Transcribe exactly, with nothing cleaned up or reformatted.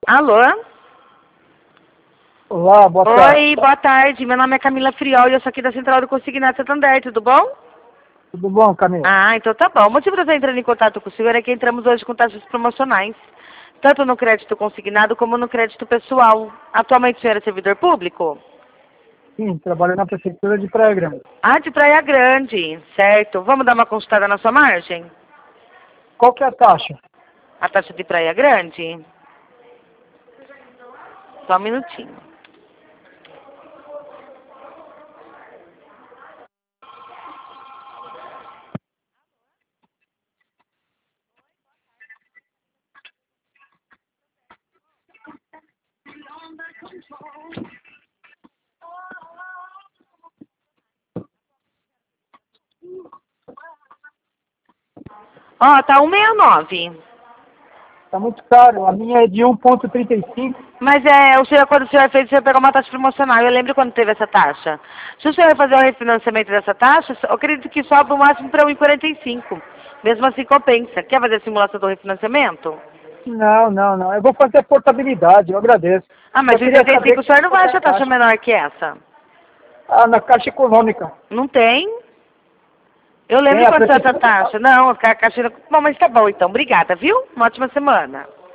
Alô? Olá, boa tarde. Oi, boa tarde. Meu nome é Camila Friol e eu sou aqui da Central do Consignado Santander, tudo bom? Tudo bom, Camila? Ah, então tá bom. O motivo de eu estar entrando em contato com o senhor é que entramos hoje com taxas promocionais, tanto no crédito consignado como no crédito pessoal. Atualmente o senhor é servidor público? Sim, trabalho na prefeitura de Praia Grande. Ah, de Praia Grande, certo. Vamos dar uma consultada na sua margem? Qual que é a taxa? A taxa de Praia Grande? Só um minutinho. Ó, tá um sessenta e nove. Está muito caro. A minha é de um vírgula trinta e cinco. Mas é, o senhor, quando o senhor fez, o senhor pegou uma taxa promocional. Eu lembro quando teve essa taxa. Se o senhor vai fazer o refinanciamento dessa taxa, eu acredito que sobra o máximo para um vírgula quarenta e cinco. Mesmo assim compensa. Quer fazer a simulação do refinanciamento? Não, não, não. Eu vou fazer a portabilidade, eu agradeço. Ah, mas Só em queria trinta e cinco saber o senhor não qual vai é a achar taxa taxa. menor que essa. Ah, na Caixa Econômica. Não tem? Eu Tem lembro a quanto é essa prefeitura. taxa. Não, a caixa... Bom, mas tá bom então. Obrigada, viu? Uma ótima semana.